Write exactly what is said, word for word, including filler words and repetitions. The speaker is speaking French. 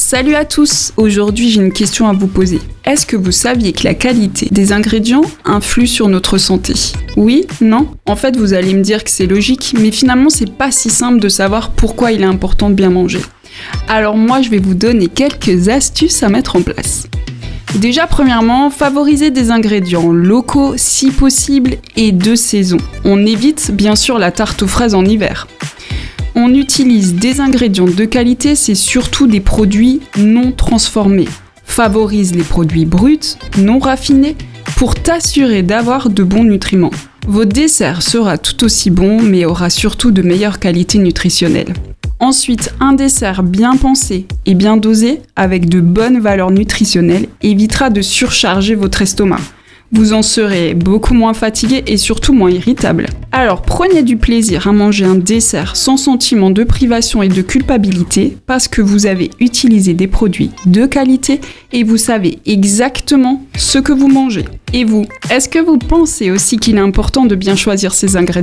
Salut à tous! Aujourd'hui, j'ai une question à vous poser. Est-ce que vous saviez que la qualité des ingrédients influe sur notre santé? Oui? Non? En fait, vous allez me dire que c'est logique, mais finalement, c'est pas si simple de savoir pourquoi il est important de bien manger. Alors moi, je vais vous donner quelques astuces à mettre en place. Déjà, premièrement, favoriser des ingrédients locaux si possible et de saison. On évite bien sûr la tarte aux fraises en hiver. On utilise des ingrédients de qualité, c'est surtout des produits non transformés. Favorise les produits bruts, non raffinés, pour t'assurer d'avoir de bons nutriments. Votre dessert sera tout aussi bon, mais aura surtout de meilleures qualités nutritionnelles. Ensuite, un dessert bien pensé et bien dosé, avec de bonnes valeurs nutritionnelles, évitera de surcharger votre estomac. Vous en serez beaucoup moins fatigué et surtout moins irritable. Alors prenez du plaisir à manger un dessert sans sentiment de privation et de culpabilité parce que vous avez utilisé des produits de qualité et vous savez exactement ce que vous mangez. Et vous, est-ce que vous pensez aussi qu'il est important de bien choisir ses ingrédients ?